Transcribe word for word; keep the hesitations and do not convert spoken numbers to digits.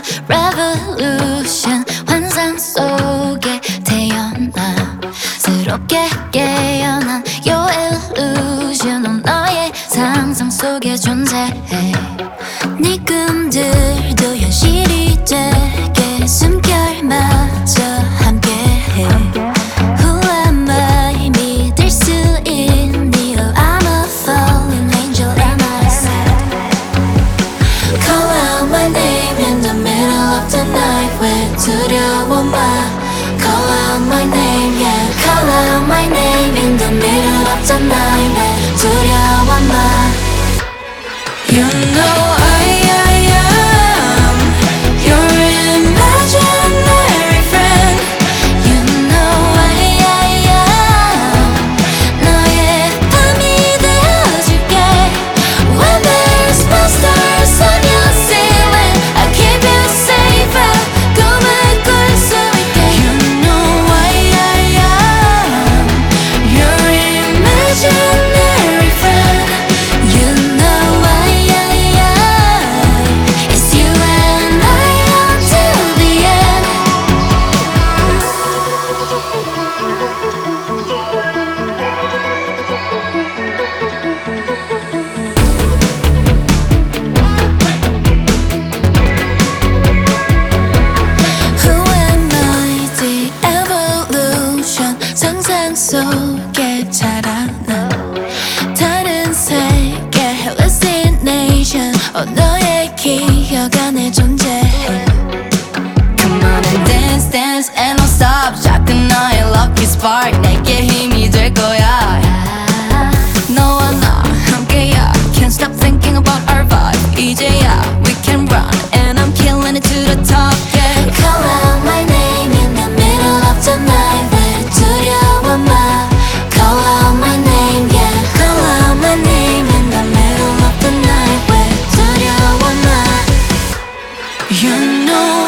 revolution 환상 속에 태어나 새롭게 깨어난 your illusion 넌 너의 상상 속에 존재해 네 꿈들도 현실이 되게 숨결마저 함께해 Who am I 믿을 수 있니 Oh I'm a fallen angel am I Call out my name in the middle of the night 왜 두려워 마 Call out my name yeah Call out my name in the middle of the night 왜 두려워 마 You know I, I am your imaginary friend You know I, I am 너의 밤이 되어줄게 When there's monsters on your ceiling I keep you safe 꿈을 꿀 수 있게 You know I, I am your imaginary friend You know I, I am It's you and I until the end Who am I? The evolution 상상 속에 자라나 다른 세계 hallucination 어 너의 기억 안에 존재해 Come on and dance dance and don't stop 작은 너의 lucky spark 내게 힘이 될 거야 너와 나 함께야 Can't stop thinking about our vibe 이제야 we can run and I'm killing it to the top yeah Call out my name in the middle of the night 왜 두려워 마 Call out my name yeah Call out my name in the middle of the night 왜 두려워 마 You know